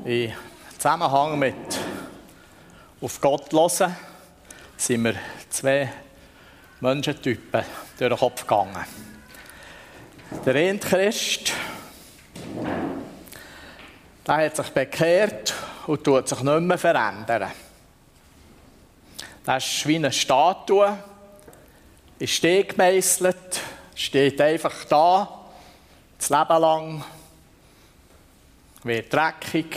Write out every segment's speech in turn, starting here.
Im Zusammenhang mit auf Gott hören sind mir zwei Menschentypen durch den Kopf gegangen. Der eine Christ, der hat sich bekehrt und tut sich nicht mehr verändern. Das ist wie eine Statue, ist Stein gemeisselt, steht einfach da, das Leben lang, wird dreckig.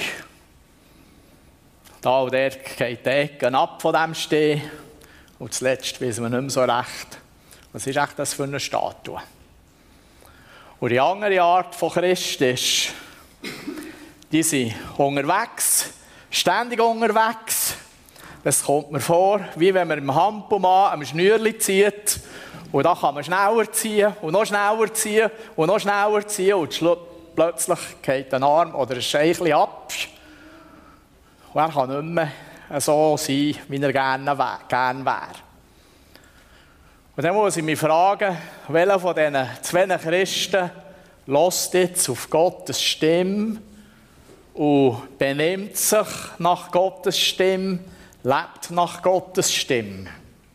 Da und dort geht die Ecke ab von diesem Stein. Und zuletzt wissen wir nicht mehr so recht, was ist echt das für eine Statue. Und die andere Art von Christen ist, die sind unterwegs, ständig unterwegs. Es kommt mir vor, wie wenn man im Hampomann am Schnürli zieht. Und da kann man schneller ziehen und noch schneller ziehen und noch schneller ziehen. Und plötzlich geht ein Arm oder ein Scheichchen ab. Und er kann nicht mehr so sein, wie er gerne wäre. Und dann muss ich mich fragen, welcher von diesen zwei Christen hört jetzt auf Gottes Stimme und benimmt sich nach Gottes Stimme, lebt nach Gottes Stimme?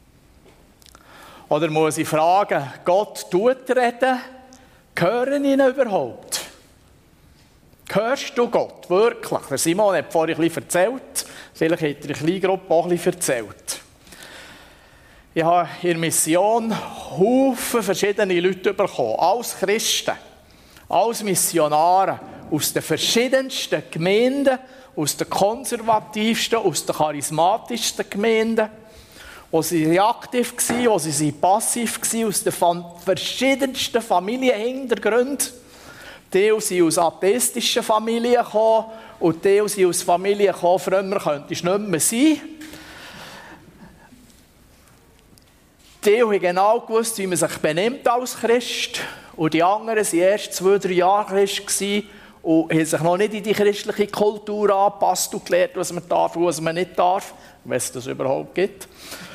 Oder muss ich fragen, Gott tut reden, hören ihn überhaupt? Hörst du Gott wirklich? Der Simon hat vorhin ein bisschen erzählt, vielleicht hat er in der Kleingruppe auch ein bisschen erzählt. Ich habe in der Mission Haufen verschiedene Leute bekommen, als Christen, als Missionare, aus den verschiedensten Gemeinden, aus den konservativsten, aus den charismatischsten Gemeinden, wo sie aktiv waren, wo sie passiv waren, aus den verschiedensten Familienhintergründen. Die sind aus atheistischen Familien gekommen und die sind aus Familien gekommen, früher könntest du nicht mehr sein. Die haben genau gewusst, wie man sich benimmt als Christ. Und die anderen waren erst 2-3 Jahre Christ und haben sich noch nicht in die christliche Kultur angepasst und gelernt, was man darf und was man nicht darf, wenn es das überhaupt gibt.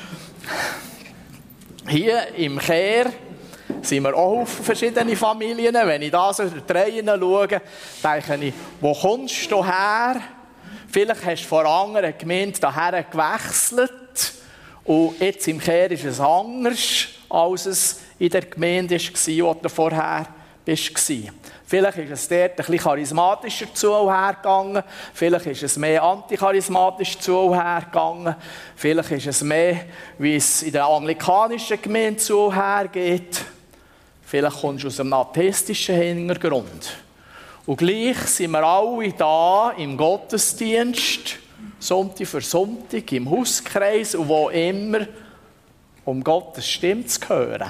Hier im Kehr sind wir auch auf verschiedene Familien. Wenn ich da so durch die Reihen schaue, denke ich, wo kommst du her? Vielleicht hast du von anderen Gemeinden hierher gewechselt. Und jetzt im Kehr ist es anders, als es in der Gemeinde war, wo du vorher warst. Vielleicht ist es dort ein bisschen charismatischer zu und her gegangen. Vielleicht ist es mehr anticharismatisch zu und her gegangen. Vielleicht ist es mehr, wie es in der anglikanischen Gemeinde zu und her geht. Vielleicht kommst du aus einem atheistischen Hintergrund. Und gleich sind wir alle da im Gottesdienst, Sonntag für Sonntag, im Hauskreis und wo immer, um Gottes Stimme zu hören.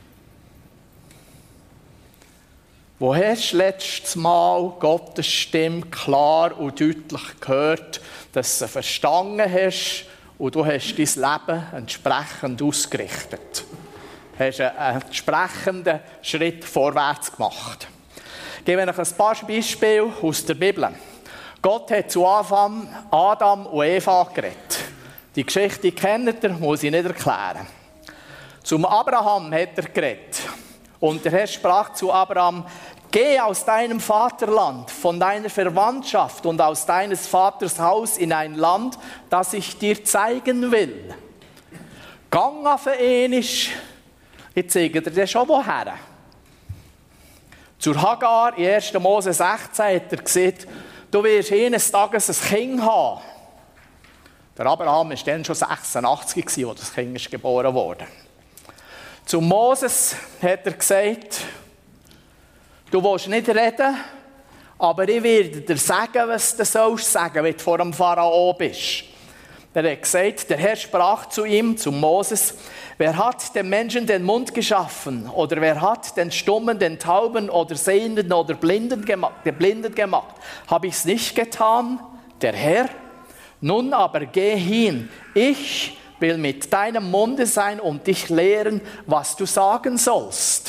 Wo hast du letztes Mal Gottes Stimme klar und deutlich gehört, dass du sie verstanden hast und du hast dein Leben entsprechend ausgerichtet? Hast einen entsprechenden Schritt vorwärts gemacht. Ich gebe euch ein paar Beispiele aus der Bibel. Gott hat zu Anfang Adam und Eva geredet. Die Geschichte kennt ihr, muss ich nicht erklären. Zum Abraham hat er geredet. Und der Herr sprach zu Abraham: Geh aus deinem Vaterland, von deiner Verwandtschaft und aus deines Vaters Haus in ein1 das ich dir zeigen will. Gang auf einisch. Ich zeige dir das schon woher. Zur Hagar, in 1. Mose 16, hat er gesagt, du wirst eines Tages ein Kind haben. Der Abraham war dann schon 86, als das Kind geboren wurde. Zu Moses hat er gesagt, du willst nicht reden, aber ich werde dir sagen, was du sollst sagen, wenn du vor dem Pharao bist. Er hat gesagt, der Herr sprach zu ihm, zu Moses: Wer hat dem Menschen den Mund geschaffen? Oder wer hat den Stummen, den Tauben oder Sehenden oder Blinden gemacht? Habe ich es nicht getan? Der Herr? Nun aber geh hin. Ich will mit deinem Munde sein und dich lehren, was du sagen sollst.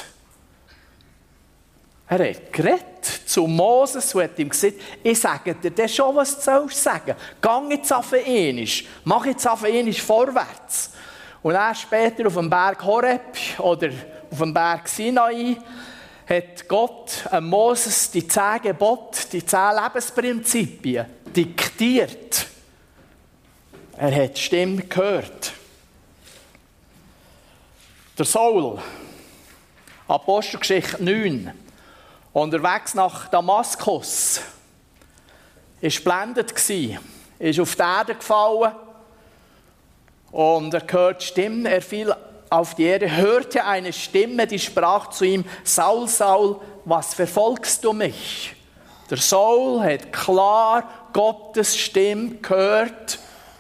Er hat geredet zu Moses und hat ihm gesagt, ich sage dir das schon, was du sollst sagen. Geh jetzt auf einmal, mach jetzt auf einmal vorwärts. Und dann später auf dem Berg Horeb oder auf dem Berg Sinai hat Gott Moses die 10 Gebote, die 10 Lebensprinzipien diktiert. Er hat die Stimme gehört. Der Saul, Apostelgeschichte 9, unterwegs nach Damaskus, war geblendet, ist auf die Erde gefallen und er hört die Stimme, er fiel auf die Erde, hörte eine Stimme, die sprach zu ihm: Saul, Saul, was verfolgst du mich? Der Saul hat klar Gottes Stimme gehört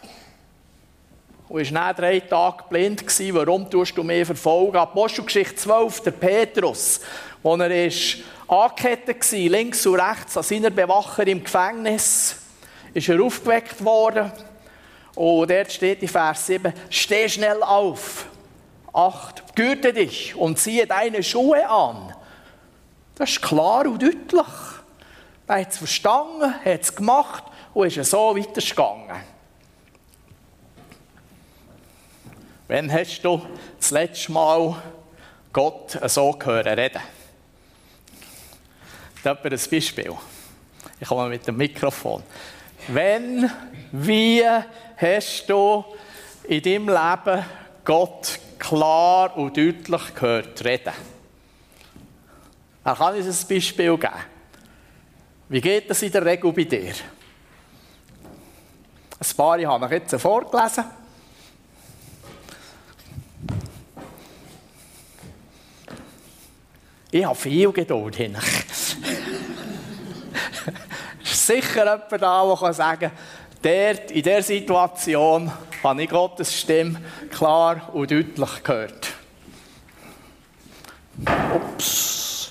und war dann 3 Tage blind gewesen. Warum tust du mich verfolgen? Apostelgeschichte 12, der Petrus, wo er angekettet war, links und rechts an seiner Bewacher im Gefängnis, ist er aufgeweckt worden. Und dort steht in Vers 7, steh schnell auf, 8, gürte dich und ziehe deine Schuhe an. Das ist klar und deutlich. Er hat es verstanden, hat es gemacht und ist so weitergegangen. Wann hast du das letzte Mal Gott so gehört reden? Ich habe ein Beispiel. Ich komme mit dem Mikrofon. Wenn, wie hast du in deinem Leben Gott klar und deutlich gehört reden? Da kann ich uns ein Beispiel geben. Wie geht das in der Regel bei dir? Ein paar habe ich jetzt vorgelesen. Ich habe viel Geduld hin. Es ist sicher jemand da, der sagen kann, in dieser Situation habe ich Gottes Stimme klar und deutlich gehört. Ups.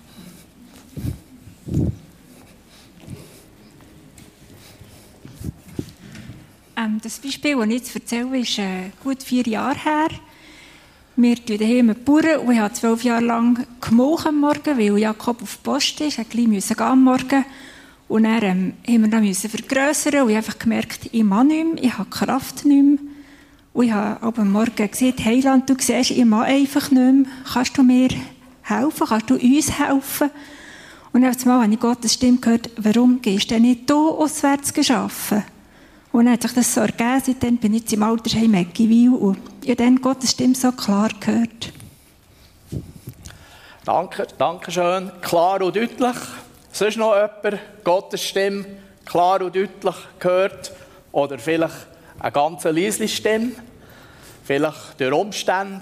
Das Beispiel, das ich jetzt erzähle, ist gut 4 Jahre her. Wir tun daheim mit Bauern und ich habe 12 Jahre lang gemolken am Morgen, weil Jakob auf die Post ist. Er musste gehen am Morgen. Und dann haben wir dann vergrössern und ich habe einfach gemerkt, ich mache nicht mehr, ich habe die Kraft nicht mehr. Und ich habe am Morgen gesagt, Heiland, du siehst, ich mache einfach nicht mehr. Kannst du mir helfen? Kannst du uns helfen? Und dann habe ich Gottes Stimme gehört, warum gehst du denn nicht hier auswärts arbeiten? Und dann hat sich das so ergeben, seitdem bin ich jetzt im Altersheim Eggiwil und ich habe dann Gottes Stimme so klar gehört. Danke schön. Klar und deutlich. Sonst noch jemand Gottes Stimme klar und deutlich gehört? Oder vielleicht eine ganz leise Stimme? Vielleicht durch Umstände?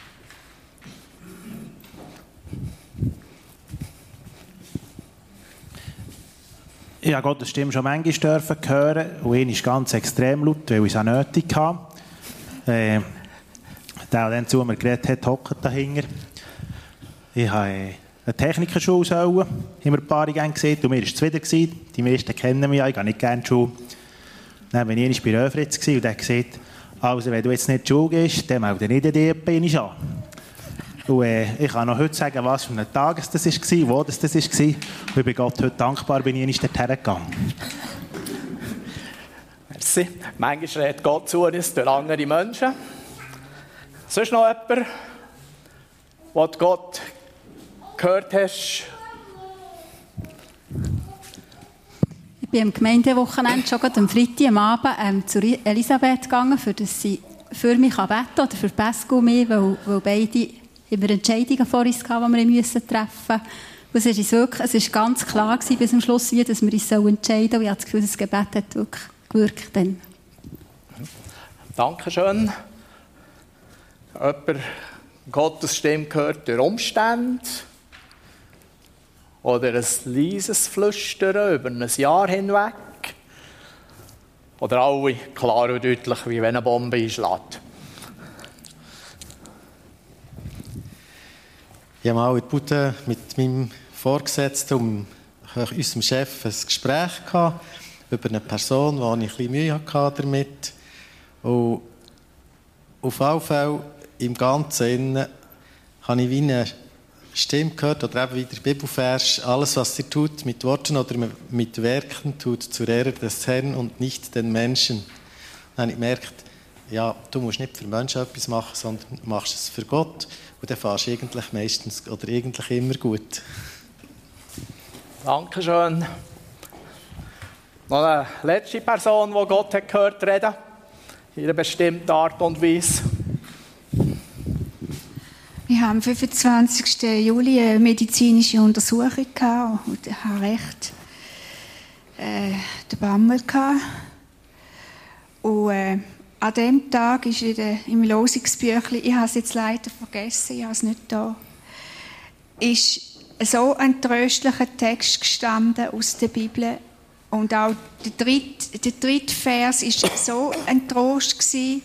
Ich habe Gottes Stimme schon manchmal hören und ihn ist ganz extrem laut, weil ich es auch nötig hatte. Der dann zu mir geredet hat, hockt dahinter. Ich habe eine Technikerschule sollen, haben wir ein paar Jahre gesehen, und mir war es zuwider. Die meisten kennen mich ja, ich gehe nicht gerne in die Schule. Dann war ich bei Röfritz und der hat gesagt, also wenn du jetzt nicht in die Schule gehst, dann melde nicht die Beine an. Und ich kann noch heute sagen, was für ein Tag das war, wo das war. Und ich bin Gott heute dankbar, bin ich nicht dorthin gegangen. Merci. Manchmal redet Gott zu uns durch andere Menschen. Sonst noch jemand, wo du Gott gehört hast? Ich bin am Gemeindewochenende schon am Freitag am Abend zu Elisabeth gegangen, für dass sie für mich beten kann oder für Pascal und mich, weil beide haben wir Entscheidungen vor uns gehabt, die wir treffen mussten. Es war ganz klar gewesen, bis zum Schluss, dass wir uns entscheiden sollen. Und ich habe das Gefühl, das Gebet hat wirklich gewirkt. Dann. Dankeschön. Jemand Gottes Stimme gehört durch Umstände? Oder ein leises Flüstern über ein Jahr hinweg? Oder alle klar und deutlich, wie wenn eine Bombe einschlägt? Ich habe mal in Bude mit meinem Vorgesetzten und unserem Chef ein Gespräch gehabt über eine Person, die ich ein bisschen Mühe hatte damit. Und auf jeden Fall im Ganzen Innen habe ich wie eine Stimme gehört, oder eben wie der Bibelvers, alles was ihr tut, mit Worten oder mit Werken, tut zur Ehre des Herrn und nicht den Menschen. Dann habe ich gemerkt, ja, du musst nicht für Menschen etwas machen, sondern machst es für Gott. Und dann fährst du eigentlich meistens oder eigentlich immer gut. Dankeschön. Noch eine letzte Person, die Gott hat gehört reden, in einer bestimmten Art und Weise. Wir haben am 25. Juli eine medizinische Untersuchung gehabt und ich hatte recht den Bammel gehabt. Und an diesem Tag ist im Losungsbüchlein, ich habe es jetzt leider vergessen, ich habe es nicht da, ist so ein tröstlicher Text gestanden aus der Bibel. Und auch der dritte Vers war so ein Trost gewesen.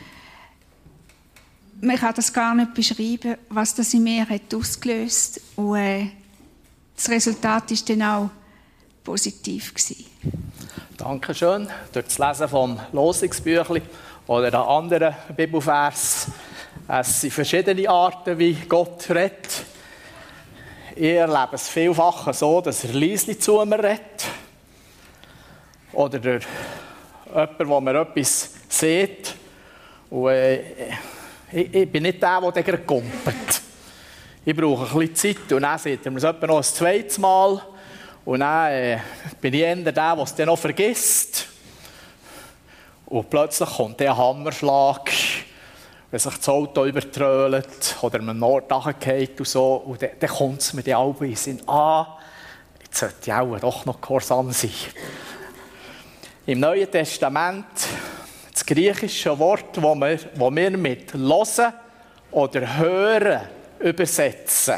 Man kann das gar nicht beschreiben, was das in mir hat ausgelöst hat. Und das Resultat war dann auch positiv gewesen. Dankeschön. Durch das Lesen vom Losungsbüchlein oder einem anderen Bibelvers. Es sind verschiedene Arten, wie Gott redet. Ich erlebe es vielfach so, dass er leise zu mir redet. Oder durch jemanden, der mir etwas sieht. Und ich bin nicht der gerade kumpelt. Ich brauche ein bisschen Zeit und dann sieht er mir es etwa noch ein zweites Mal. Und dann bin ich eher der, der es dann noch vergisst. Und plötzlich kommt der Hammerschlag, wenn sich das Auto übertrölt oder man Nord nachgeht und so. Und dann kommt es mir die Augen in den Sinn, jetzt sollte ich auch doch noch gehorsam sein. Im Neuen Testament das griechische Wort, das wir mit «hören» oder «hören» übersetzen.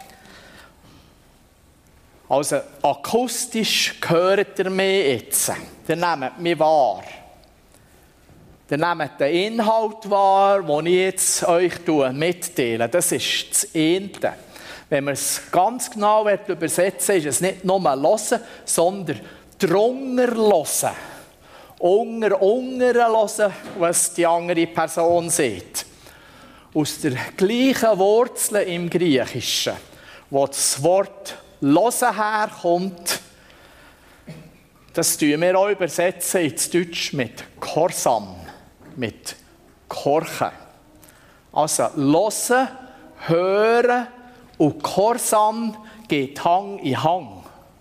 Also akustisch hört ihr mich jetzt. Ihr nehmt mich wahr. Ihr nehmt den Inhalt wahr, den ich jetzt euch mitteile. Das ist das eine. Wenn wir es ganz genau übersetzen, ist es nicht nur «hören», sondern «drunter hören». Unter hören, was die andere Person sieht. Aus der gleichen Wurzel im Griechischen, wo das Wort «hören» herkommt, das tun wir auch übersetzen ins Deutsch mit «gehorsam», mit «gehorchen». Also «hören», «hören» und «gehorsam» geht Hang in Hang.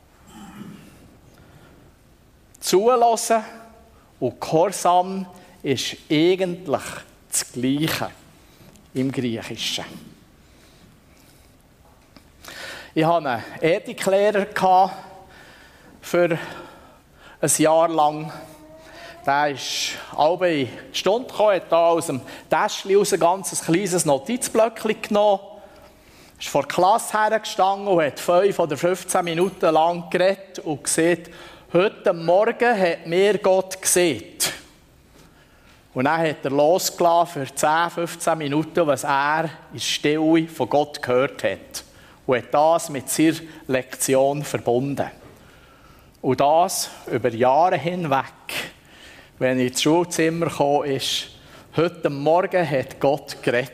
«Zulassen» und Gehorsam ist eigentlich das Gleiche im Griechischen. Ich hatte einen Ethiklehrer für ein Jahr lang. Der ist alle in die Stunde gekommen, hat da aus dem Täschchen raus ein ganz kleines Notizblöckchen genommen, ist vor der Klasse hergestanden und hat 5 oder 15 Minuten lang geredet und gesagt, heute Morgen hat mir Gott gesehen. Und dann hat er losgelassen für 10, 15 Minuten, was er in der Stille von Gott gehört hat. Und hat das mit seiner Lektion verbunden. Und das über Jahre hinweg, wenn er ins Schulzimmer gekommen ist, heute Morgen hat Gott geredet.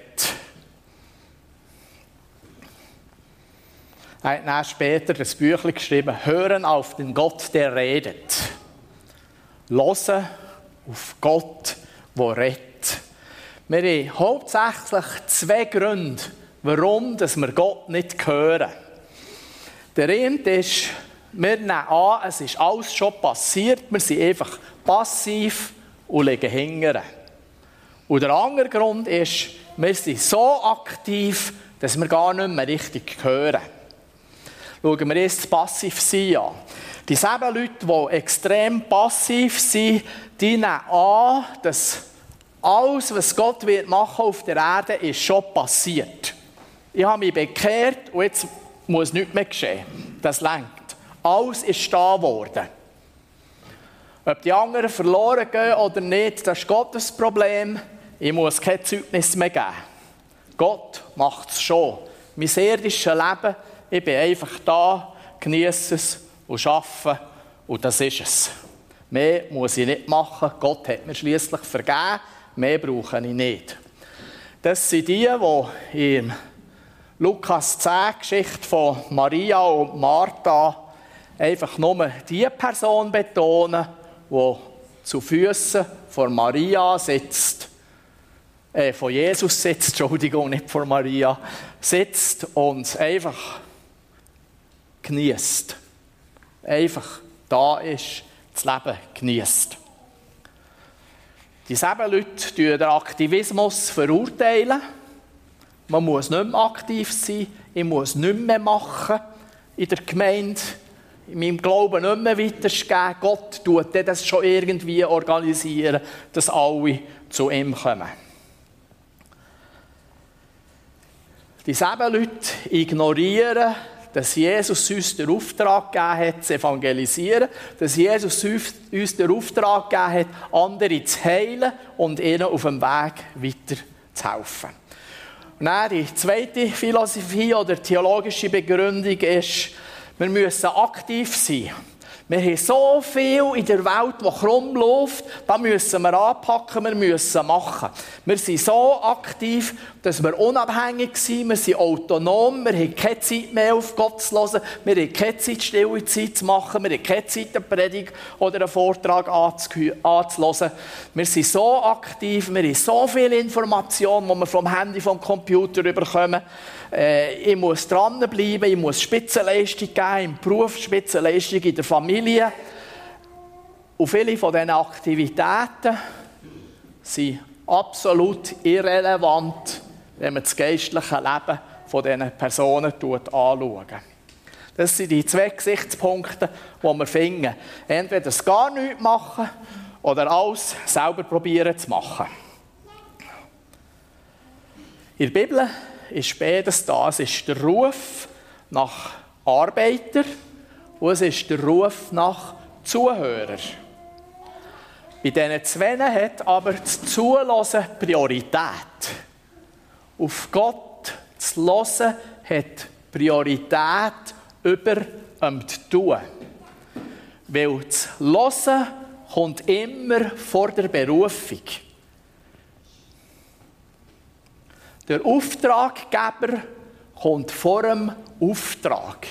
Er hat dann später das Büchlein geschrieben, «Hören auf den Gott, der redet». Hören auf Gott, der redet. Wir haben hauptsächlich 2 Gründe, warum wir Gott nicht hören. Der eine ist, wir nehmen an, es ist alles schon passiert, wir sind einfach passiv und liegen hinten. Und der andere Grund ist, wir sind so aktiv, dass wir gar nicht mehr richtig hören. Schauen wir jetzt das Passivsein an. Dieselben Leute, die extrem passiv sind, die nehmen an, dass alles, was Gott machen auf der Erde, ist schon passiert. Ich habe mich bekehrt und jetzt muss nichts mehr geschehen. Das reicht. Alles ist da geworden. Ob die anderen verloren gehen oder nicht, das ist Gottes Problem. Ich muss kein Zeugnis mehr geben. Gott macht es schon. Mein irdisches Leben, ich bin einfach da, genieße es und arbeite und das ist es. Mehr muss ich nicht machen. Gott hat mir schliesslich vergeben. Mehr brauche ich nicht. Das sind die in Lukas 10, Geschichte von Maria und Martha, einfach nur die Person betonen, die zu Füßen von Maria sitzt, von Jesus sitzt, Entschuldigung, nicht von Maria, sitzt und einfach genießt. Einfach da ist, das Leben genießt. Diese Leute den Aktivismus verurteilen. Man muss nicht mehr aktiv sein, ich muss nichts mehr machen in der Gemeinde, in meinem Glauben nicht mehr weitergeben. Gott tut das schon irgendwie organisieren, dass alle zu ihm kommen. Diese Leute ignorieren, dass Jesus uns den Auftrag gegeben hat, zu evangelisieren, dass Jesus uns den Auftrag gegeben hat, andere zu heilen und ihnen auf dem Weg weiter zu helfen. Und dann die zweite Philosophie oder theologische Begründung ist, wir müssen aktiv sein. Wir haben so viel in der Welt, das krumm läuft, da müssen wir anpacken, wir müssen machen. Wir sind so aktiv, dass wir unabhängig sind, wir sind autonom, wir haben keine Zeit mehr auf Gott zu hören, wir haben keine Zeit, stille Zeit zu machen, wir haben keine Zeit, eine Predigt oder einen Vortrag anzuhören. Wir sind so aktiv, wir haben so viele Informationen, die wir vom Handy, vom Computer bekommen. Ich muss dranbleiben, ich muss Spitzenleistung geben im Beruf, Spitzenleistung in der Familie. Und viele von diesen Aktivitäten sind absolut irrelevant, wenn man das geistliche Leben von diesen Personen anschaut. Das sind die zwei Gesichtspunkte, die wir finden. Entweder das gar nichts machen oder alles selber probieren zu machen. In der Bibel ist beides da. Es ist der Ruf nach Arbeiter und es ist der Ruf nach Zuhörer. Bei diesen zwei hat aber das Zuhören Priorität. Auf Gott zu hören hat Priorität über dem Tun. Weil das Hören kommt immer vor der Berufung. Der Auftraggeber kommt vor dem Auftrag.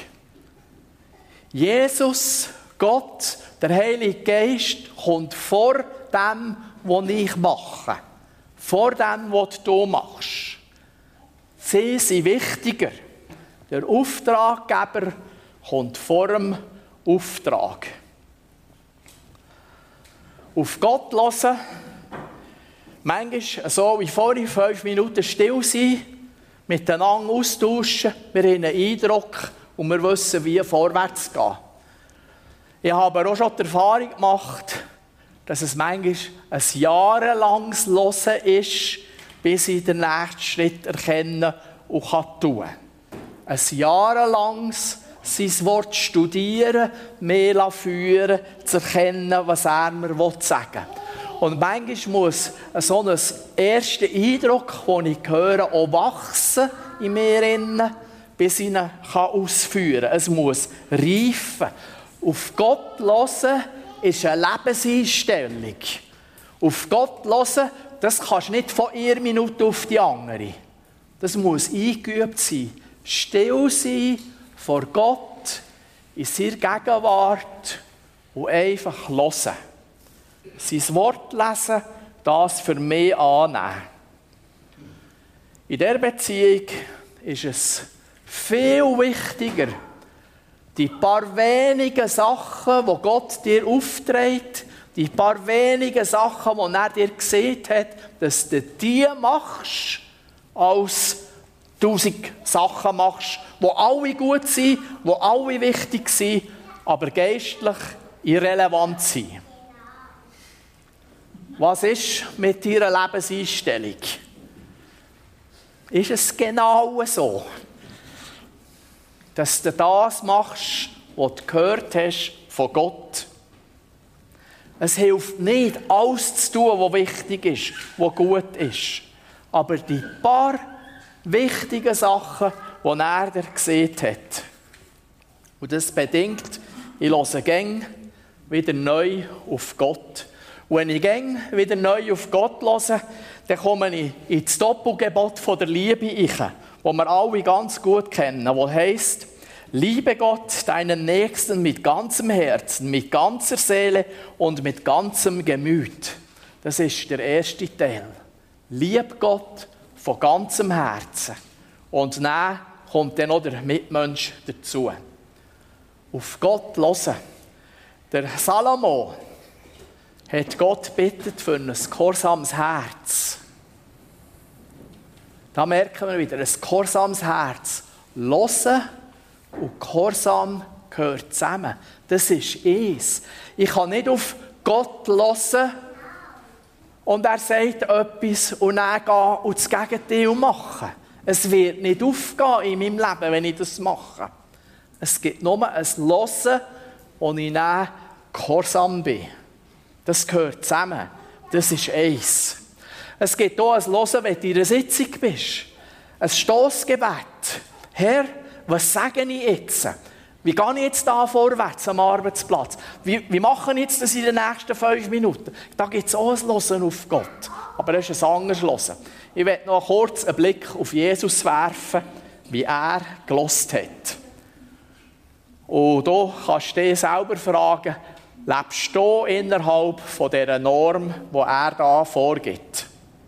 Jesus, Gott, der Heilige Geist, kommt vor dem, was ich mache. Vor dem, was du machst. Sie sind wichtiger. Der Auftraggeber kommt vor dem Auftrag. Auf Gott hören, manchmal so wie vorhin 5 Minuten still sein, miteinander austauschen, wir haben einen Eindruck und wir wissen, wie vorwärts gehen. Ich habe aber auch schon die Erfahrung gemacht, dass es manchmal ein jahrelanges Hören ist, bis ich den nächsten Schritt erkennen und tun kann. Ein jahrelanges sein Wort studieren, mehr führen, zu erkennen, was er mir sagen will. Und manchmal muss so ein erster Eindruck, den ich höre, auch wachsen in mir, bis ich ihn ausführen kann. Es muss reifen. Auf Gott hören ist eine Lebenseinstellung. Auf Gott hören, das kannst du nicht von einer Minute auf die andere. Das muss eingeübt sein. Still sein vor Gott, in seiner Gegenwart und einfach hören. Sein Wort lesen, das für mich annehmen. In dieser Beziehung ist es viel wichtiger, die paar wenigen Sachen, die Gott dir aufträgt, die paar wenigen Sachen, die er dir gesehen hat, dass du die machst, als 1000 Sachen machst, die alle gut sind, die alle wichtig sind, aber geistlich irrelevant sind. Was ist mit deiner Lebenseinstellung? Ist es genau so, dass du das machst, was du gehört hast von Gott? Es hilft nicht, alles zu tun, was wichtig ist, was gut ist. Aber die paar wichtigen Sachen, die er dir gesehen hat. Und das bedingt, ich höre gäng wieder neu auf Gott. Und wenn ich gäng wieder neu auf Gott höre, dann komme ich ins Doppelgebot von der Liebe rein, das wir alle ganz gut kennen, das heisst, liebe Gott, deinen Nächsten mit ganzem Herzen, mit ganzer Seele und mit ganzem Gemüt. Das ist der erste Teil. Lieb Gott von ganzem Herzen. Und dann kommt dann noch der Mitmensch dazu. Auf Gott hören. Der Salomo hat Gott gebeten für ein gehorsames Herz. Da merken wir wieder, ein gehorsames Herz. Hören und Gehorsam gehört zusammen. Das ist eins. Ich kann nicht auf Gott hören und er sagt etwas und dann gehen und das Gegenteil machen. Es wird nicht aufgehen in meinem Leben, wenn ich das mache. Es gibt nur ein Hören, wo ich dann gehorsam bin. Das gehört zusammen. Das ist eins. Es gibt auch ein Hören, wenn du in einer Sitzung bist. Ein Stossgebet. Herr, was sage ich jetzt? Wie gehe ich jetzt da vorwärts am Arbeitsplatz? Wie mache ich jetzt das in den nächsten 5 Minuten? Da gibt es auch ein Hören auf Gott. Aber das ist ein anderes Hören. Ich werde noch kurz einen Blick auf Jesus werfen, wie er gehört hat. Und du kannst dich selber fragen, lebst du innerhalb von dieser Norm, die er da vorgibt?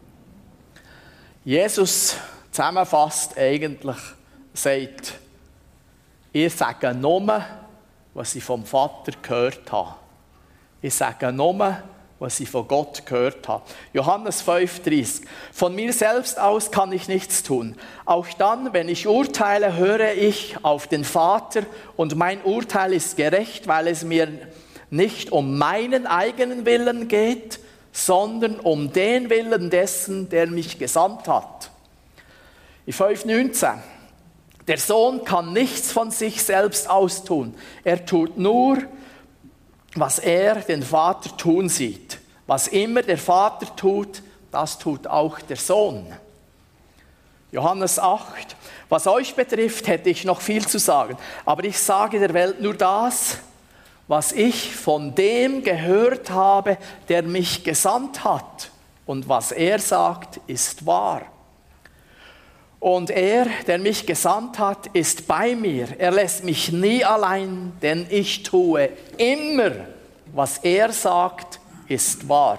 Jesus zusammenfasst eigentlich, sagt, ich sage nur, was ich vom Vater gehört habe. Ich sage nur, was ich von Gott gehört habe. Johannes 5,30. Von mir selbst aus kann ich nichts tun. Auch dann, wenn ich urteile, höre ich auf den Vater und mein Urteil ist gerecht, weil es mir nicht um meinen eigenen Willen geht, sondern um den Willen dessen, der mich gesandt hat. In 5,19. Der Sohn kann nichts von sich selbst austun. Er tut nur, was er den Vater tun sieht. Was immer der Vater tut, das tut auch der Sohn. Johannes 8. Was euch betrifft, hätte ich noch viel zu sagen. Aber ich sage der Welt nur das, was ich von dem gehört habe, der mich gesandt hat. Und was er sagt, ist wahr. Und er, der mich gesandt hat, ist bei mir. Er lässt mich nie allein, denn ich tue immer, was er sagt, ist wahr.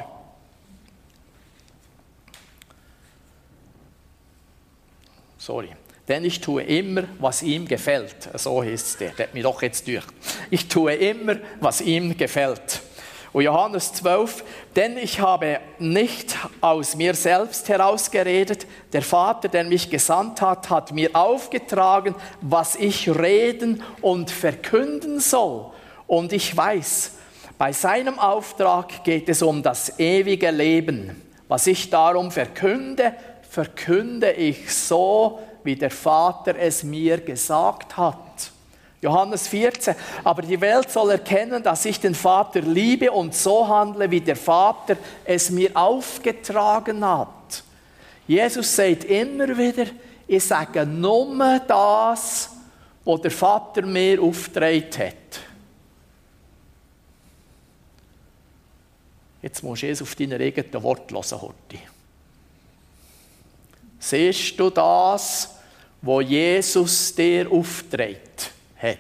Denn ich tue immer, was ihm gefällt. So heißt es der hat mich doch jetzt durch. Ich tue immer, was ihm gefällt. Und Johannes 12, denn ich habe nicht aus mir selbst herausgeredet, der Vater, der mich gesandt hat, hat mir aufgetragen, was ich reden und verkünden soll. Und ich weiß, bei seinem Auftrag geht es um das ewige Leben. Was ich darum verkünde, verkünde ich so, wie der Vater es mir gesagt hat. Johannes 14. Aber die Welt soll erkennen, dass ich den Vater liebe und so handle, wie der Vater es mir aufgetragen hat. Jesus sagt immer wieder, ich sage nur das, was der Vater mir aufgetragen hat. Jetzt musst du es auf deine eigenen Worte hören, Horti. Siehst du das, was Jesus dir aufgetragen hat?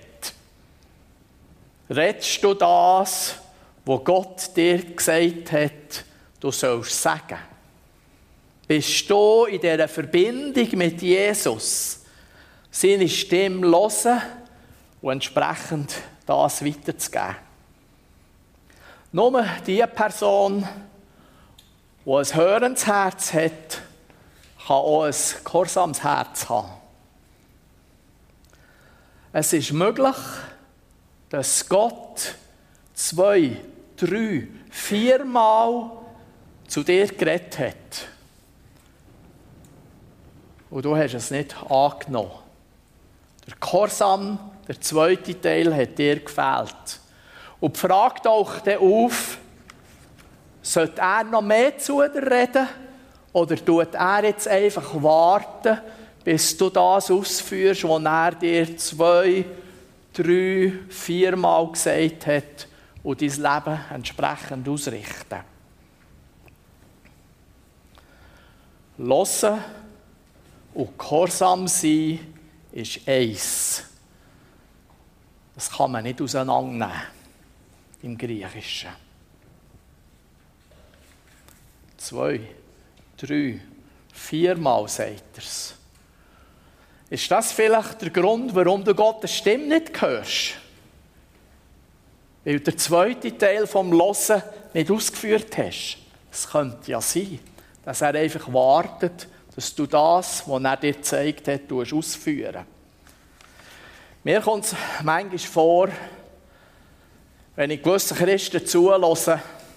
Redest du das, was Gott dir gesagt hat, du sollst sagen? Bist du in dieser Verbindung mit Jesus, seine Stimme hören und entsprechend das weiterzugeben? Nur die Person, die ein hörendes Herz hat, kann auch ein gehorsames Herz haben. Es ist möglich, dass Gott 2, 3, 4 Mal zu dir geredet hat. Und du hast es nicht angenommen. Der Gehorsam, der zweite Teil, hat dir gefehlt. Und die Frage taucht dann auf, sollte er noch mehr zu dir reden? Oder tut er jetzt einfach warten, bis du das ausführst, was er dir 2, 3, 4 Mal gesagt hat und dein Leben entsprechend ausrichten? Hören und gehorsam sein ist eins. Das kann man nicht auseinandernehmen im Griechischen. 2, 3, 4 Mal sagt er es. Ist das vielleicht der Grund, warum du Gottes Stimme nicht hörst? weil du den zweiten Teil vom Hören nicht ausgeführt hast. Es könnte ja sein, dass er einfach wartet, dass du das, was er dir gezeigt hat, ausführen. Mir kommt es manchmal vor, wenn ich gewissen Christen zuhöre,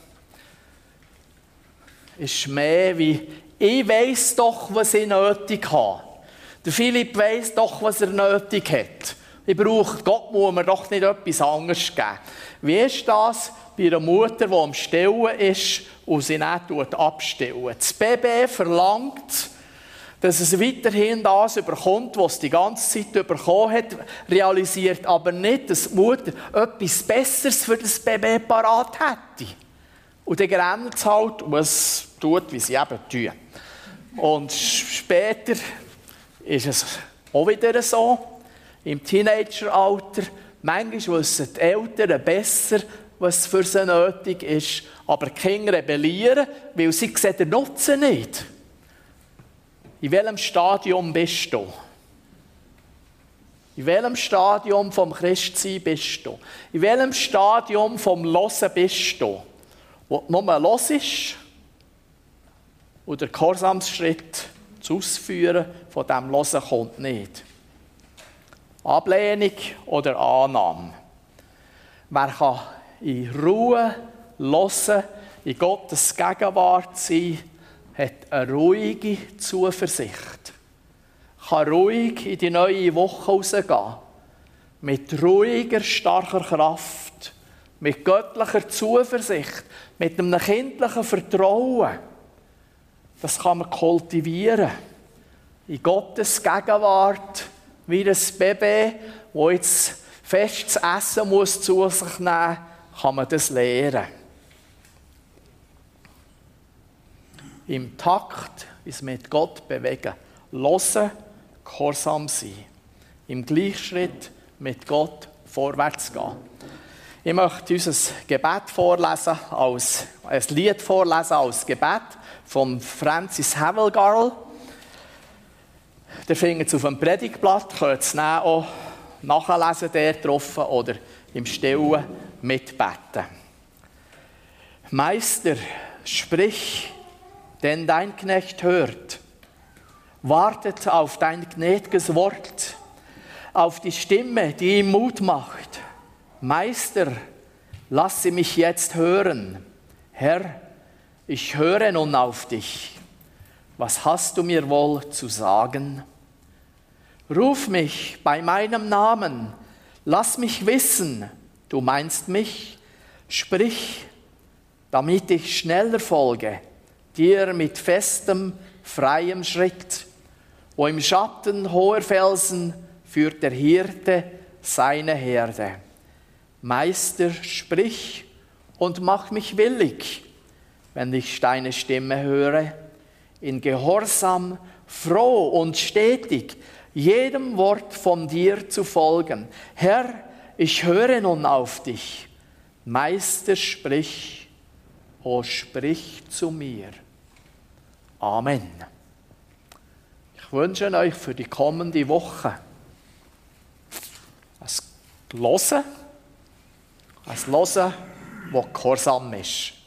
ist mehr wie, ich weiss doch, was ich nötig habe. Der Philipp weiss doch, was er nötig hat. Gott muss mir doch nicht etwas anderes geben. Wie ist das bei einer Mutter, die am Stillen ist und sie nicht abstillen? Das Baby verlangt, dass es weiterhin das bekommt, was es die ganze Zeit bekommen hat, realisiert aber nicht, dass die Mutter etwas Besseres für das Baby parat hätte. Und dann rennt es halt und es tut, wie sie eben tun. Und später ist es auch wieder so, im Teenageralter. Manchmal wissen die Eltern besser, was für sie nötig ist, aber die Kinder rebellieren, weil sie sehen den Nutzen nicht. In welchem Stadium bist du? In welchem Stadium vom Christsein bist du? In welchem Stadium vom Hören bist du? Wo du nur hörst und der Gehorsamsschritt, das Ausführen von diesem Hören kommt nicht. Ablehnung oder Annahme. Wer kann in Ruhe hören, in Gottes Gegenwart sein, hat eine ruhige Zuversicht. Kann ruhig in die neue Woche rausgehen. Mit ruhiger, starker Kraft. Mit göttlicher Zuversicht. Mit einem kindlichen Vertrauen. Das kann man kultivieren. In Gottes Gegenwart, wie ein Baby, das jetzt festes Essen muss zu sich nehmen muss, kann man das lernen. Im Takt uns mit Gott bewegen. Hören, gehorsam sein. Im Gleichschritt mit Gott vorwärts gehen. Ich möchte uns ein Gebet vorlesen, ein Lied vorlesen als Gebet von Francis Havelgarl. Ihr findet es auf dem Predigtblatt, könnt es auch nachlesen dort drauf oder im Stillen mitbeten. Meister, sprich, denn dein Knecht hört. Wartet auf dein gnädiges Wort, auf die Stimme, die ihm Mut macht. Meister, lass sie mich jetzt hören. Herr, ich höre nun auf dich. Was hast du mir wohl zu sagen? Ruf mich bei meinem Namen, lass mich wissen, du meinst mich. Sprich, damit ich schneller folge, dir mit festem, freiem Schritt. Wo im Schatten hoher Felsen führt der Hirte seine Herde. Meister, sprich und mach mich willig, wenn ich deine Stimme höre, in Gehorsam, froh und stetig, jedem Wort von dir zu folgen. Herr, ich höre nun auf dich. Meister, sprich, o sprich zu mir. Amen. Ich wünsche euch für die kommende Woche ein Hören, das gehorsam ist.